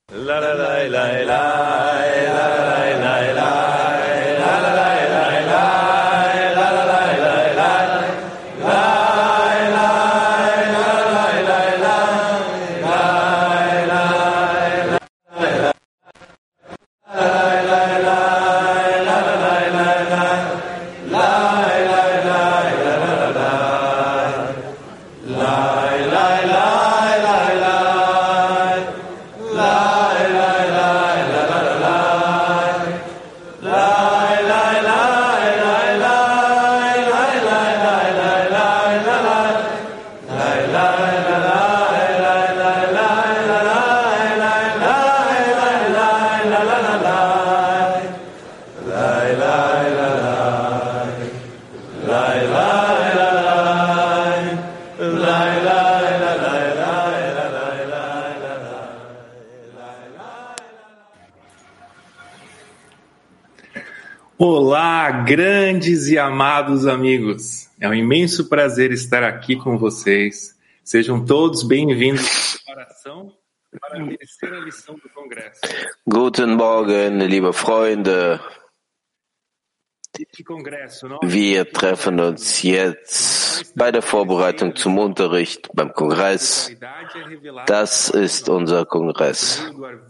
Olá, grandes e amados amigos. É um imenso prazer estar aqui com vocês. Sejam todos bem-vindos à preparação para a terceira lição do Congresso. Guten Morgen, liebe Freunde. Wir treffen uns jetzt bei der Vorbereitung zum Unterricht beim Kongress. Das ist unser Kongress.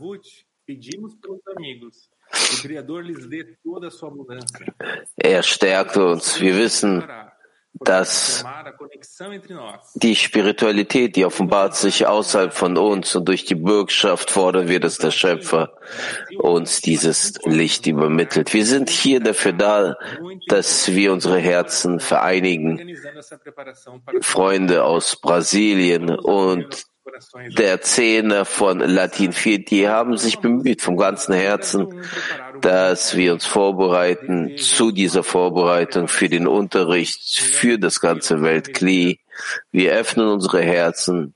Er stärkt uns. Wir wissen, dass die Spiritualität, die offenbart sich außerhalb von uns, und durch die Bürgschaft fordern wir, dass der Schöpfer uns dieses Licht übermittelt. Wir sind hier dafür da, dass wir unsere Herzen vereinigen. Freunde aus Brasilien und der Zehner von Latin 4, die haben sich bemüht vom ganzen Herzen, dass wir uns vorbereiten zu dieser Vorbereitung für den Unterricht, für das ganze Weltkli. Wir öffnen unsere Herzen.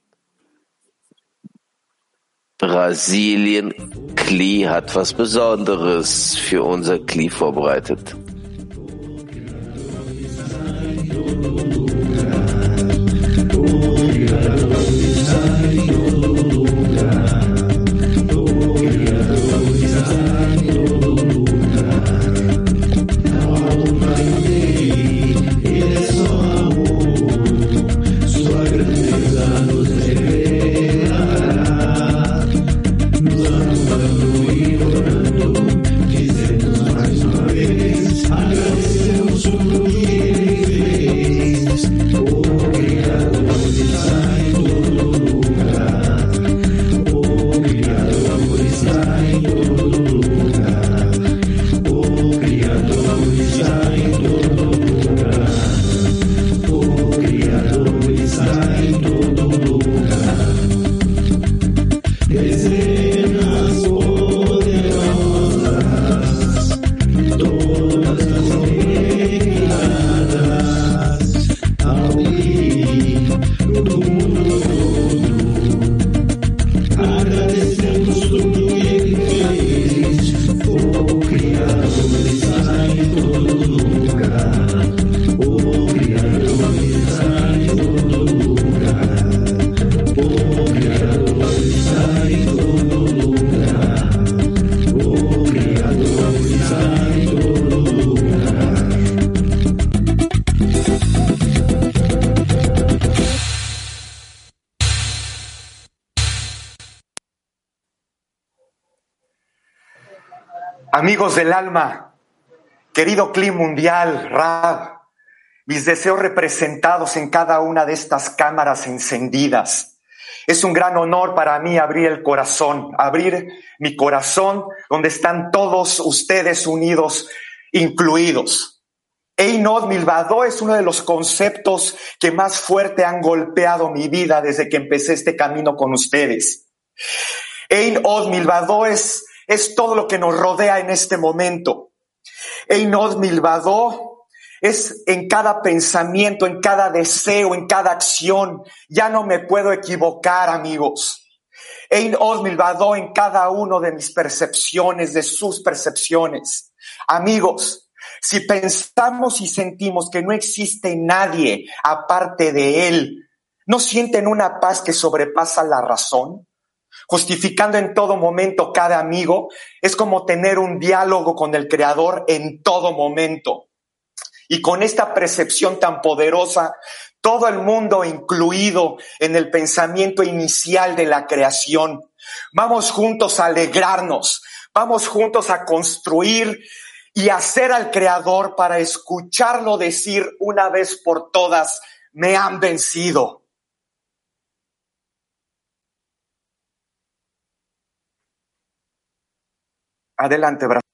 Brasilien Kli hat was Besonderes für unser Kli vorbereitet. Amigos del alma, querido Kli mundial, Rab, mis deseos representados en cada una de estas cámaras encendidas. Es un gran honor para mí abrir mi corazón donde están todos ustedes unidos, incluidos. Ein Od Milvado es uno de los conceptos que más fuerte han golpeado mi vida desde que empecé este camino con ustedes. Ein Od Milvado es todo lo que nos rodea en este momento. Ein Od Milvado es en cada pensamiento, en cada deseo, en cada acción. Ya no me puedo equivocar, amigos. Ein Od Milvado en cada uno de mis percepciones, de sus percepciones. Amigos, si pensamos y sentimos que no existe nadie aparte de Él, ¿no sienten una paz que sobrepasa la razón? justificando en todo momento cada amigo, es como tener un diálogo con el Creador en todo momento. Y con esta percepción tan poderosa, todo el mundo incluido en el pensamiento inicial de la creación, vamos juntos a alegrarnos, vamos juntos a construir y hacer al Creador para escucharlo decir una vez por todas, me han vencido. Adelante, Brasil.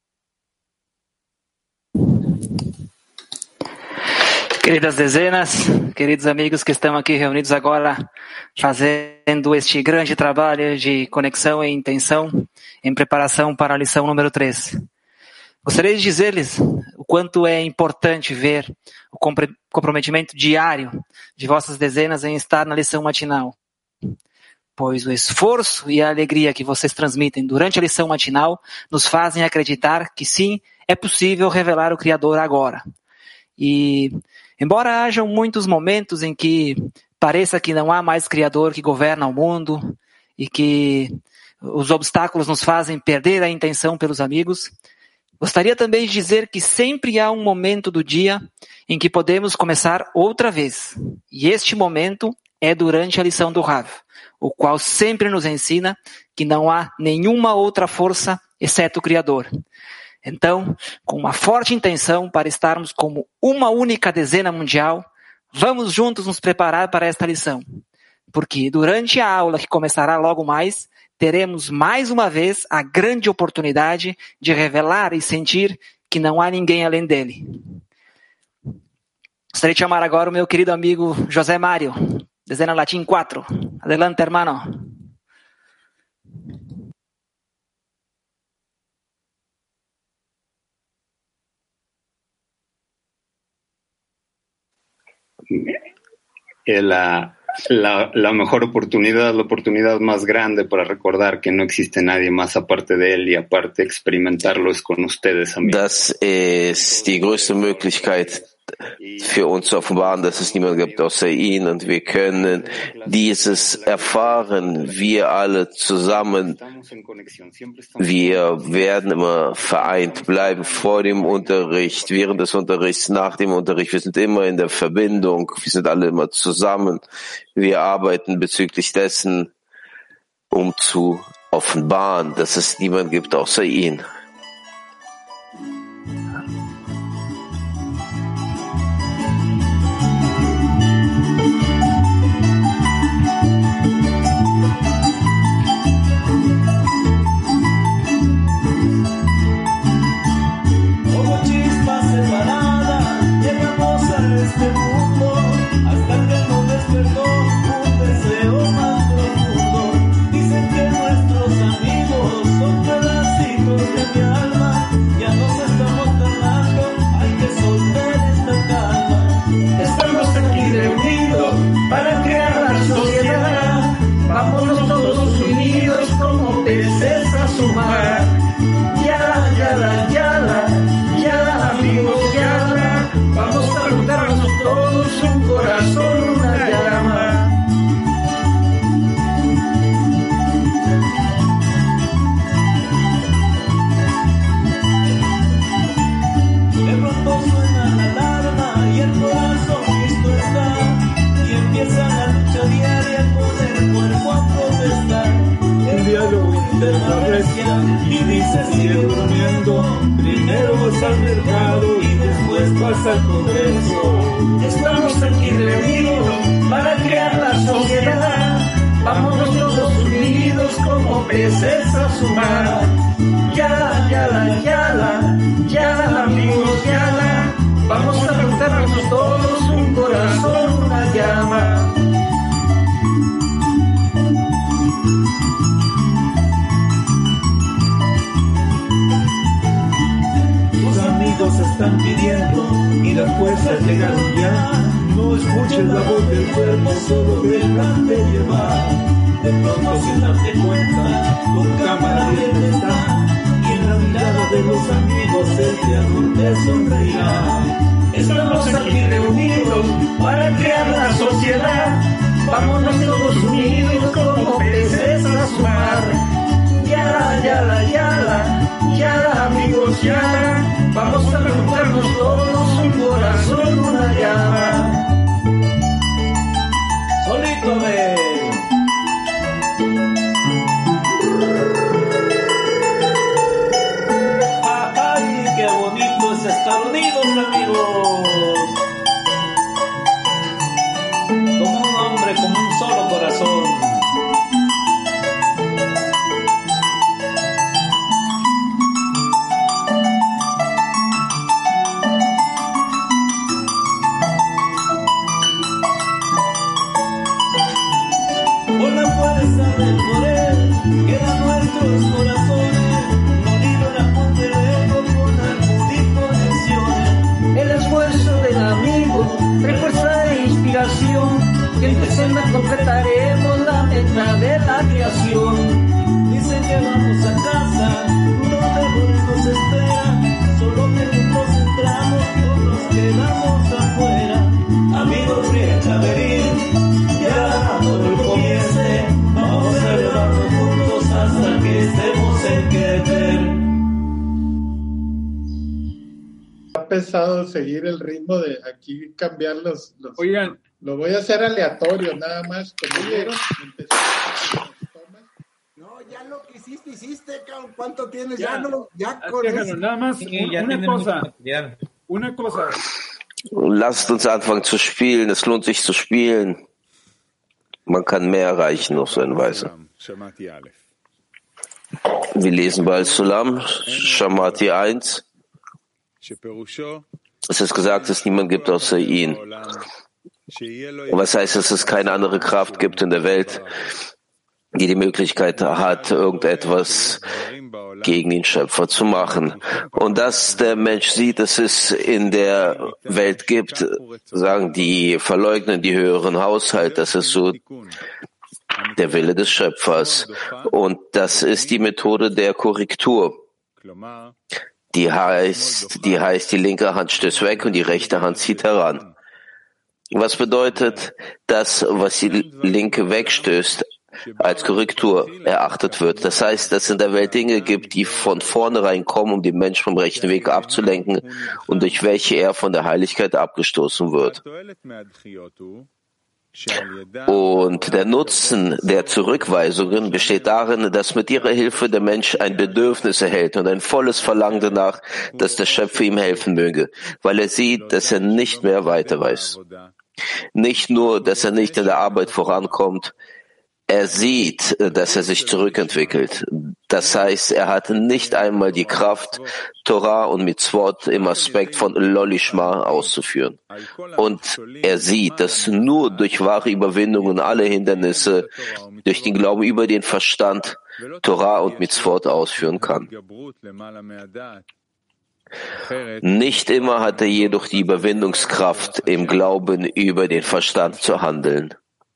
Queridas dezenas, queridos amigos que estão aqui reunidos agora, fazendo este grande trabalho de conexão e intenção em preparação para a lição número 3. Gostaria de dizer-lhes o quanto é importante ver o comprometimento diário de vossas dezenas em estar na lição matinal, pois o esforço e a alegria que vocês transmitem durante a lição matinal nos fazem acreditar que sim, é possível revelar o Criador agora. E, embora hajam muitos momentos em que pareça que não há mais Criador que governa o mundo e que os obstáculos nos fazem perder a intenção pelos amigos, gostaria também de dizer que sempre há um momento do dia em que podemos começar outra vez. E este momento é durante a lição do Rav, o qual sempre nos ensina que não há nenhuma outra força exceto o Criador. Então, com uma forte intenção para estarmos como uma única dezena mundial, vamos juntos nos preparar para esta lição. Porque durante a aula que começará logo mais, teremos mais uma vez a grande oportunidade de revelar e sentir que não há ninguém além dele. Gostaria de chamar agora o meu querido amigo José Mário, dezena latim 4. Adelante, hermano. La mejor oportunidad, la oportunidad más grande para recordar que no existe nadie más aparte de él y aparte experimentarlo es con ustedes, amigos. Das ist die größte Möglichkeit für uns zu offenbaren, dass es niemand gibt außer ihn, und wir können dieses erfahren, wir alle zusammen. Wir werden immer vereint bleiben vor dem Unterricht, während des Unterrichts, nach dem Unterricht. Wir sind immer in der Verbindung, wir sind alle immer zusammen. Wir arbeiten bezüglich dessen, um zu offenbaren, dass es niemand gibt außer ihn. Y dice, sigue durmiendo, primero vas al mercado y después vas al Congreso. Estamos aquí reunidos para crear la sociedad, vamos todos unidos como peces a su mar. Yala, yala, yala, yala, amigos, yala, vamos a preguntarnos todos un corazón, una llama. Se están pidiendo y las fuerzas llegaron ya. No escuches la voz del cuerpo, solo déjate llevar. De pronto sin darte cuenta, tu cámara abierta está y en la mirada de los amigos el Creador te sonreirá. Estamos aquí reunidos para crear la sociedad, vámonos todos unidos como peces a su mar. Yala, yala, yala, yala, amigos, yala, vamos a juntarnos todos, un corazón, una llama. Solito de... ¡Ay, qué bonito es estar unidos, amigos! Como un hombre, como un solo corazón. Por la fuerza del poder que da nuestros corazones, morir a punto de ego con algún conexión. El esfuerzo del amigo, refuerza de inspiración, que en December concretaremos la meta de la creación. Dicen que vamos a casa, donde nos espera, solo que juntos entramos, otros quedamos afuera. Amigos, deja venir, ya todo comience, vamos a elevarnos juntos hasta que estemos en Keter. Ha pesado seguir el ritmo de aquí cambiar los... Oigan, lo voy a hacer aleatorio nada más. Como vieron, no, ya lo que hiciste, cabrón. ¿Cuánto tienes? Ya no, ya con eso. Nada más una cosa. Lasst uns anfangen zu spielen. Es lohnt sich zu spielen. Man kann mehr erreichen auf so eine Weise. Wir lesen bei Al-Sulam, Shamati 1. Es ist gesagt, dass es niemand gibt außer ihn. Was heißt, dass es keine andere Kraft gibt in der Welt, die die Möglichkeit hat, irgendetwas gegen den Schöpfer zu machen. Und dass der Mensch sieht, dass es in der Welt gibt, sagen die verleugnen die höheren Haushalte, das ist so der Wille des Schöpfers. Und das ist die Methode der Korrektur. Die heißt, die linke Hand stößt weg und die rechte Hand zieht heran. Was bedeutet, dass, was die linke wegstößt, als Korrektur erachtet wird. Das heißt, dass es in der Welt Dinge gibt, die von vornherein kommen, um den Menschen vom rechten Weg abzulenken und durch welche er von der Heiligkeit abgestoßen wird. Und der Nutzen der Zurückweisungen besteht darin, dass mit ihrer Hilfe der Mensch ein Bedürfnis erhält und ein volles Verlangen danach, dass der Schöpfer ihm helfen möge, weil er sieht, dass er nicht mehr weiter weiß. Nicht nur, dass er nicht in der Arbeit vorankommt, er sieht, dass er sich zurückentwickelt. Das heißt, er hat nicht einmal die Kraft, Torah und Mitzvot im Aspekt von Lolishma auszuführen. Und er sieht, dass nur durch wahre Überwindung und alle Hindernisse, durch den Glauben über den Verstand, Torah und Mitzvot ausführen kann. Nicht immer hat er jedoch die Überwindungskraft, im Glauben über den Verstand zu handeln.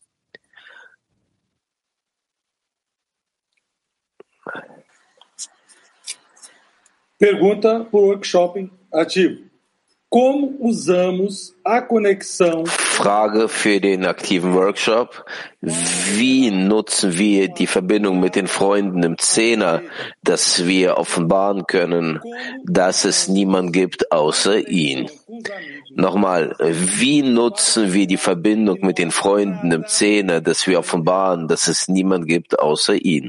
Pergunta para o workshop ativo. Como usamos a conexão? Frage für den aktiven Workshop. Wie nutzen wir die Verbindung mit den Freunden im Zehner, dass wir offenbaren können, dass es niemand gibt außer ihn? Nochmal, wie nutzen wir die Verbindung mit den Freunden im Zehner, dass wir offenbaren, dass es niemand gibt außer ihn?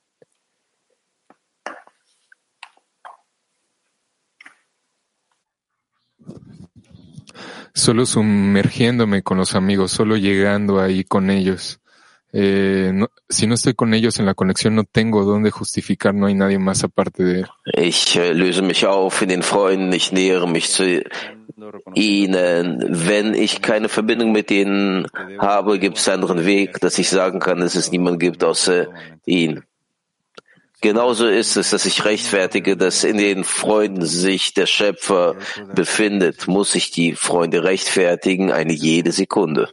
Solo sumergiéndome con los amigos, solo llegando ahí con ellos. Si no estoy con ellos en la conexión, no tengo dónde justificar, no hay nadie más aparte de él. Ich löse mich auf in den Freunden, ich nähere mich zu ihnen. Wenn ich keine Verbindung mit ihnen habe, gibt es einen anderen Weg, dass ich sagen kann, dass es niemand gibt außer ihn. Genauso ist es, dass ich rechtfertige, dass in den Freunden sich der Schöpfer befindet, muss ich die Freunde rechtfertigen, eine jede Sekunde.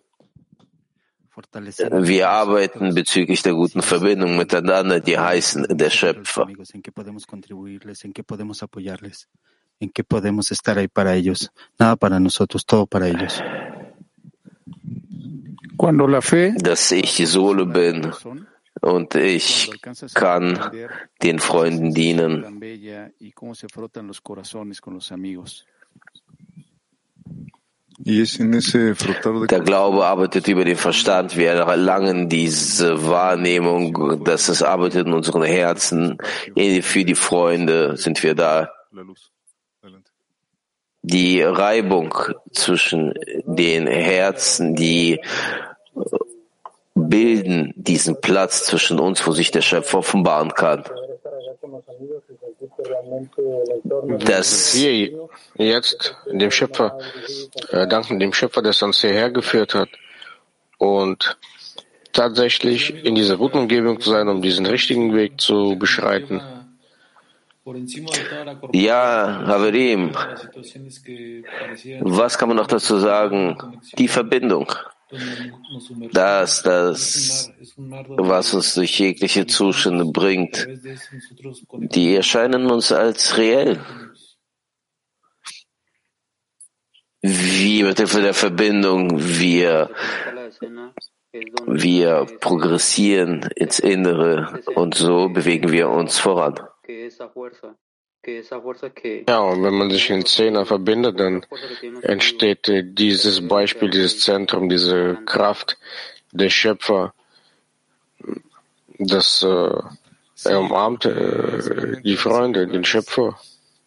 Wir arbeiten bezüglich der guten Verbindung miteinander, die heißen der Schöpfer. ¿En qué podemos estar ahí para ellos? Nada para nosotros, todo para ellos. dass ich die Sohle bin und ich kann den Freunden dienen. Der Glaube arbeitet über den Verstand. Wir erlangen diese Wahrnehmung, dass es arbeitet in unseren Herzen. Für die Freunde sind wir da. Die Reibung zwischen den Herzen, die bilden diesen Platz zwischen uns, wo sich der Schöpfer offenbaren kann. Dass wir jetzt dem Schöpfer danken, dem Schöpfer, der uns hierher geführt hat und tatsächlich in dieser guten Umgebung zu sein, um diesen richtigen Weg zu beschreiten. Ja, Haverim, was kann man noch dazu sagen? Die Verbindung. Das, was uns durch jegliche Zustände bringt, die erscheinen uns als reell. Wie mit Hilfe der Verbindung wir progressieren ins Innere und so bewegen wir uns voran. Ja, und wenn man sich in Zehner verbindet, dann entsteht dieses Beispiel, dieses Zentrum, diese Kraft der Schöpfer, das er umarmt die Freunde, den Schöpfer.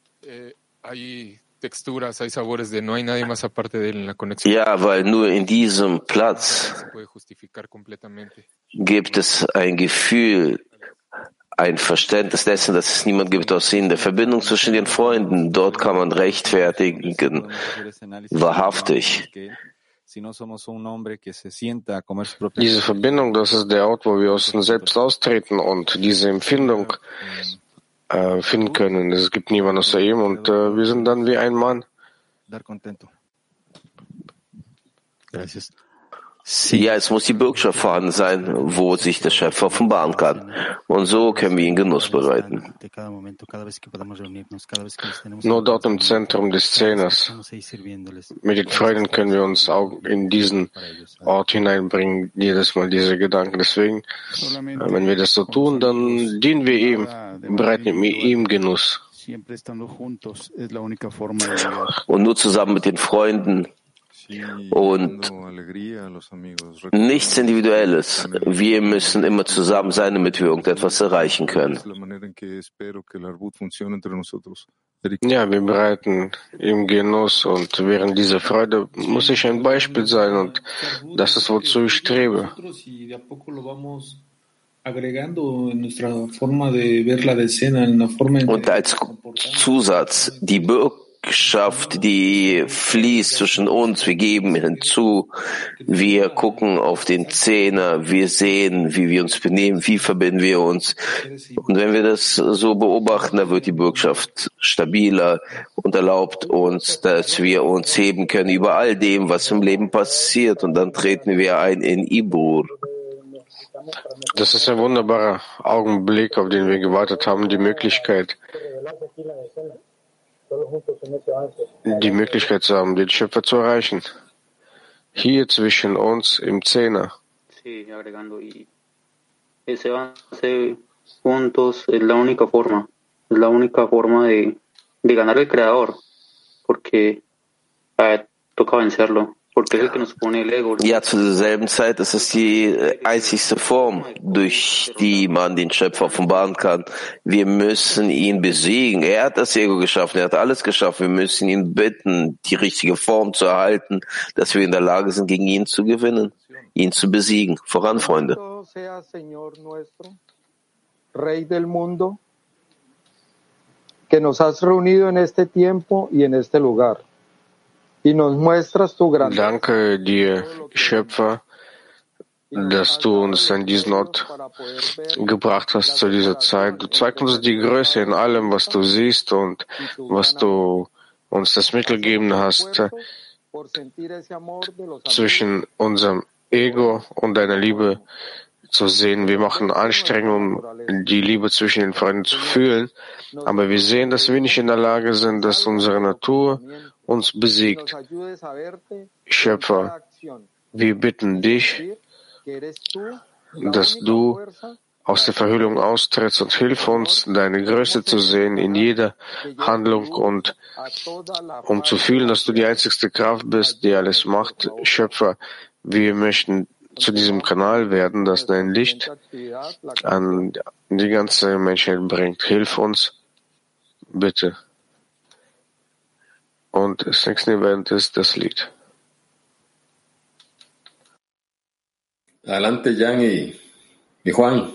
Ja, weil nur in diesem Platz gibt es ein Gefühl, ein Verständnis dessen, dass es niemand gibt außer ihnen. Der Verbindung zwischen den Freunden, dort kann man rechtfertigen, wahrhaftig. Diese Verbindung, das ist der Ort, wo wir aus uns selbst austreten und diese Empfindung finden können. Es gibt niemanden außer ihm und wir sind dann wie ein Mann. Ja, es muss die Bürgschaft vorhanden sein, wo sich der Schöpfer offenbaren kann. Und so können wir ihn Genuss bereiten. Nur dort im Zentrum des Zehners. Mit den Freunden können wir uns auch in diesen Ort hineinbringen, jedes Mal diese Gedanken. Deswegen, wenn wir das so tun, dann dienen wir ihm, bereiten wir ihm Genuss. Und nur zusammen mit den Freunden und nichts Individuelles. Wir müssen immer zusammen sein, damit wir irgendetwas erreichen können. Ja, wir bereiten ihm Genuss und während dieser Freude muss ich ein Beispiel sein und das ist, wozu ich strebe. Und als Zusatz, die Bürgschaft, die fließt zwischen uns, wir geben hinzu, wir gucken auf den Zehner, wir sehen, wie wir uns benehmen, wie verbinden wir uns. Und wenn wir das so beobachten, dann wird die Bürgschaft stabiler und erlaubt uns, dass wir uns heben können über all dem, was im Leben passiert. Und dann treten wir ein in Ibur. Das ist ein wunderbarer Augenblick, auf den wir gewartet haben, die Möglichkeit zu haben, den Schöpfer zu erreichen. Hier zwischen uns im Zehner. Ja, zu derselben Zeit ist es die einzigste Form, durch die man den Schöpfer offenbaren kann. Wir müssen ihn besiegen. Er hat das Ego geschaffen, er hat alles geschaffen. Wir müssen ihn bitten, die richtige Form zu erhalten, dass wir in der Lage sind, gegen ihn zu gewinnen, ihn zu besiegen. Voran, Freunde. Rey del mundo, que nos has reunido en este tiempo y en este lugar. Danke dir, Schöpfer, dass du uns an diesen Ort gebracht hast zu dieser Zeit. Du zeigst uns die Größe in allem, was du siehst und was du uns das Mittel gegeben hast, zwischen unserem Ego und deiner Liebe zu sehen. Wir machen Anstrengungen, die Liebe zwischen den Freunden zu fühlen, aber wir sehen, dass wir nicht in der Lage sind, dass unsere Natur uns besiegt. Schöpfer, Wir bitten dich, dass du aus der Verhüllung austrittst und hilf uns, deine Größe zu sehen in jeder Handlung und um zu fühlen, dass du die einzigste Kraft bist, die alles macht. Schöpfer, wir möchten zu diesem Kanal werden, das dein Licht an die ganze Menschheit bringt. Hilf uns, bitte. Und das nächste Event ist das Lied. Adelante, Jan y Juan.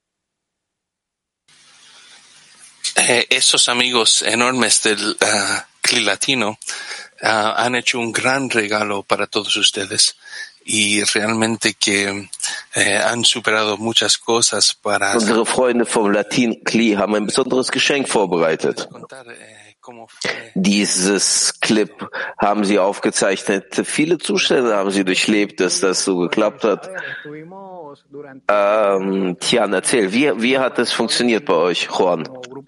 Esos amigos enormes del CLI Latino han hecho un gran regalo para todos ustedes y realmente que han superado muchas cosas para... Unsere Freunde vom Latin CLI haben ein besonderes Geschenk vorbereitet. Dieses Clip haben sie aufgezeichnet. Viele Zustände haben sie durchlebt, dass das so geklappt hat. Tian, erzähl, wie hat das funktioniert bei euch, Juan?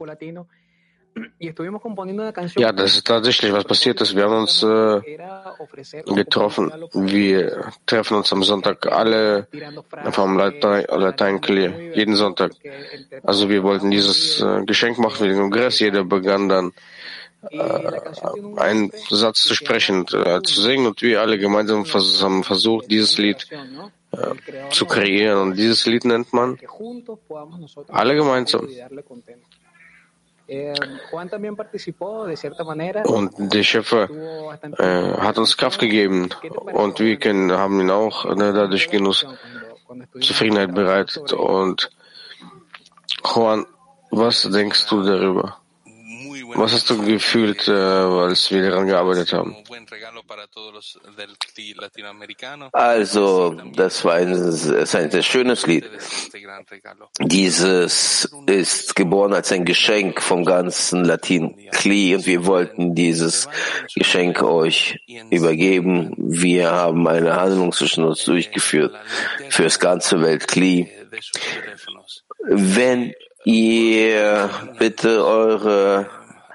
Ja, das ist tatsächlich was passiert ist. Wir haben uns getroffen. Wir treffen uns am Sonntag alle vom Latein-CLI, jeden Sonntag. Also wir wollten dieses Geschenk machen für den Kongress. Jeder begann dann einen Satz zu sprechen, zu singen, und wir alle gemeinsam haben versucht, dieses Lied zu kreieren. Und dieses Lied nennt man alle gemeinsam. Und der Schöpfer hat uns Kraft gegeben, und wir haben ihn auch dadurch Genuss, Zufriedenheit bereitet. Und Juan, was denkst du darüber? Was hast du gefühlt, als wir daran gearbeitet haben? Also, das war ein sehr schönes Lied. Dieses ist geboren als ein Geschenk vom ganzen Latin CLI, und wir wollten dieses Geschenk euch übergeben. Wir haben eine Handlung zwischen uns durchgeführt für das ganze Welt CLI. Wenn ihr bitte eure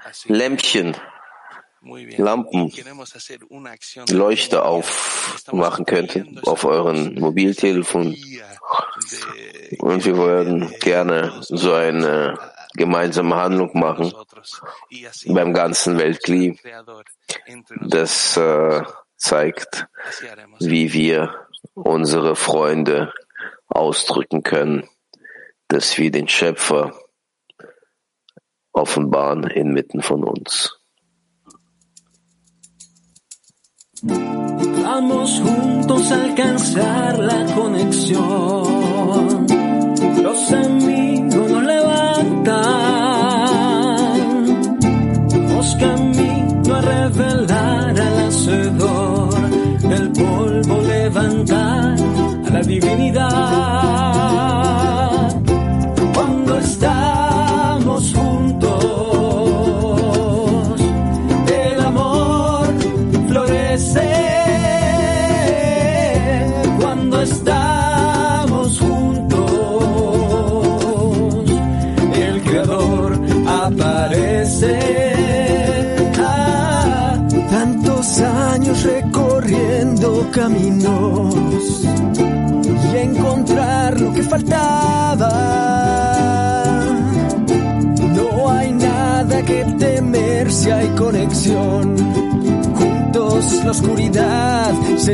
Lampen, Leuchter aufmachen könnten auf euren Mobiltelefon. Und wir würden gerne so eine gemeinsame Handlung machen beim ganzen Welt-CLI. Das zeigt, wie wir unsere Freunde ausdrücken können, dass wir den Schöpfer offenbaren inmitten von uns. Vamos juntos a alcanzar la conexión. Los amigos nos levantan. Vamos camino a revelar al Hacedor, del polvo levantar a la divinidad. Cuando estamos juntos, el amor florece. Cuando estamos juntos, el Creador aparece. Tantos años recorriendo caminos y encontrar lo que faltaba. No hay nada que temer si hay conexión. Juntos la oscuridad se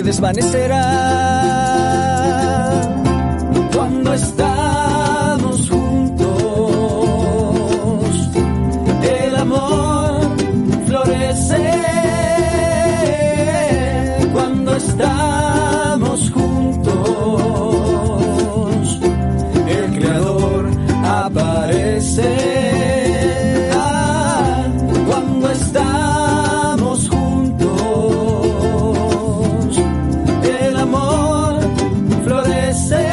desvanecerá. Cuando estamos juntos, el amor florece. Cuando estamos juntos, el Creador aparece. Cuando estamos juntos, el amor florece.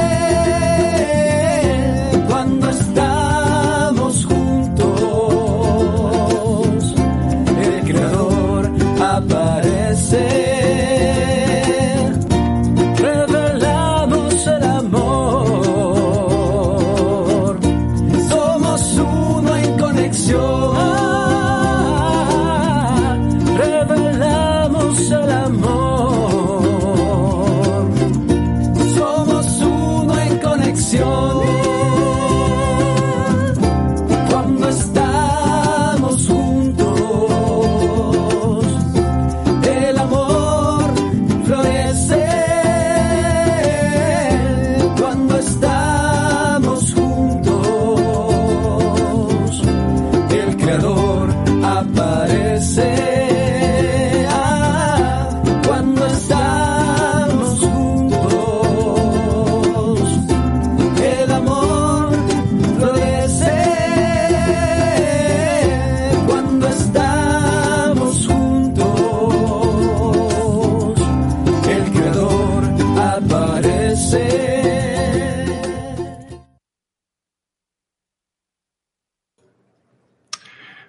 Cuando estamos juntos, el Creador aparece. Revelamos el amor. Somos uno en conexión. Revelamos el amor.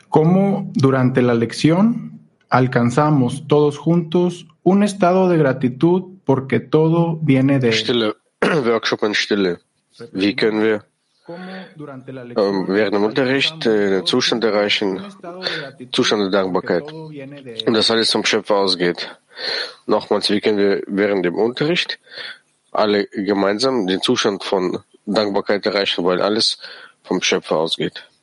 ¿Cómo durante la lección alcanzamos todos juntos un estado de gratitud porque todo viene de Stille, Workshop in Stille. Wie können wir während dem Unterricht den Zustand erreichen, Zustand der Dankbarkeit, und das alles vom Schöpfer ausgeht? Nochmals, wie können wir während dem Unterricht alle gemeinsam den Zustand von Dankbarkeit erreichen, weil alles vom Schöpfer ausgeht?